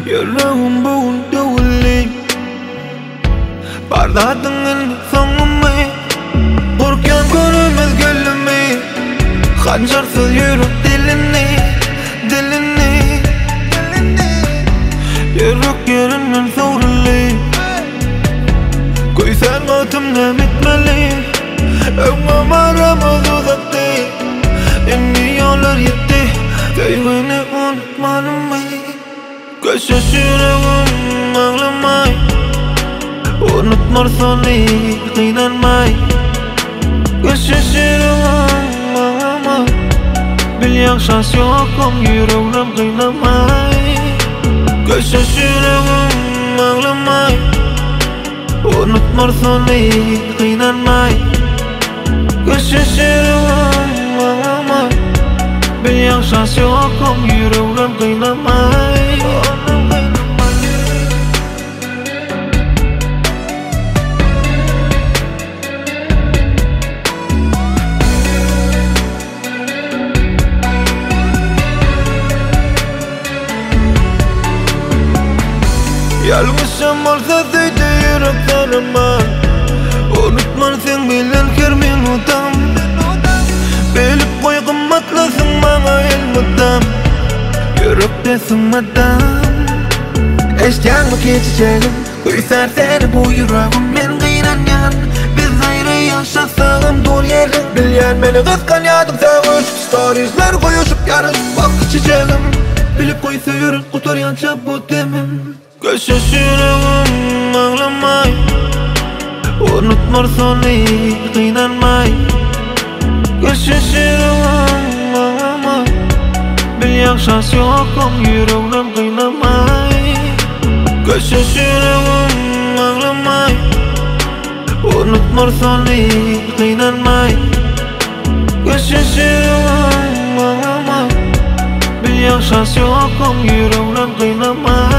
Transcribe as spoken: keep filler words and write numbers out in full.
Yüreğim boğuldu ulli Bardadın sonumı Korkan görümüz gülümü Hancarsız yürüp dilini Dilini Yürük yerinden sorulli Koysan atımda bitmeli Ömüm aramız uzattı Yeni yollar yetti Sevgini unutmadım mı Kaçış yüreğim ağlamay Unutmarsan hiç kıynanmay Kaçış yüreğim ağlamay Bil yakşas yokum yüreğim kıynamay Kaçış yüreğim ağlamay Unutmarsan hiç kıynanmay Kaçış yüreğim ağlamay Bil yakşas yokum yüreğim kıynamay Yalnızım olsa zeyde yürek tanıman Unutman sen bilen her minutam Bilip koy kımmatlasın bana elmutam Yürektesin madam Eşyan mı geçeceğim Koysar seni bu yüreğim men kıynanan Biz ayrı yaşasağım dol yerim Bilyen beni kıskanyadım sevmiş Storiesler koyuşup yarış bak içeceğim Bilip koysa yürek kutar yanca bu demim Kaçış yüreğim ağlamay Unutmarsan hiç kıynanmay Kaçış yüreğim ağlamay Bil yakşas yokum yüreğim kıynamay Kaçış yüreğim ağlamay Unutmarsan hiç kıynanmay Kaçış yüreğim ağlamay Bil yakşas yokum yüreğim kıynamay